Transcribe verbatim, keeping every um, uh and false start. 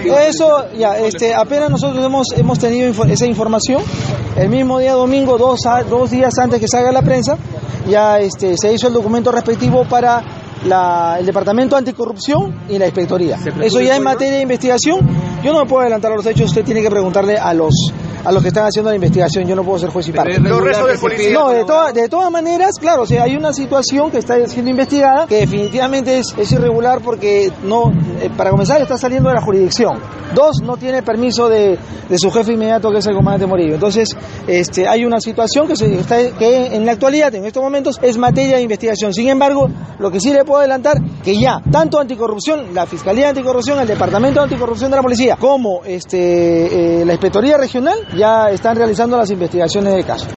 Eso, ya, este, apenas nosotros hemos, hemos tenido info, esa información, el mismo día domingo, dos, dos días antes que salga la prensa, ya este, se hizo el documento respectivo para la, el Departamento Anticorrupción y la Inspectoría. Eso ya es materia de investigación. Yo no me puedo adelantar a los hechos, usted tiene que preguntarle a los a los que están haciendo la investigación, yo no puedo ser juez y parte. Los restos del policía. No, de, to de todas maneras, claro, o sea, hay una situación que está siendo investigada que definitivamente es, es irregular porque no, eh, para comenzar está saliendo de la jurisdicción. Dos, no tiene permiso de, de su jefe inmediato, que es el comandante Morillo. Entonces, este, hay una situación que, se está, que en la actualidad, en estos momentos, es materia de investigación. Sin embargo, lo que sí le puedo adelantar, que ya, tanto anticorrupción, la Fiscalía Anticorrupción, el Departamento de Anticorrupción de la Policía, como este, eh, la Inspectoría Regional, ya están realizando las investigaciones del caso.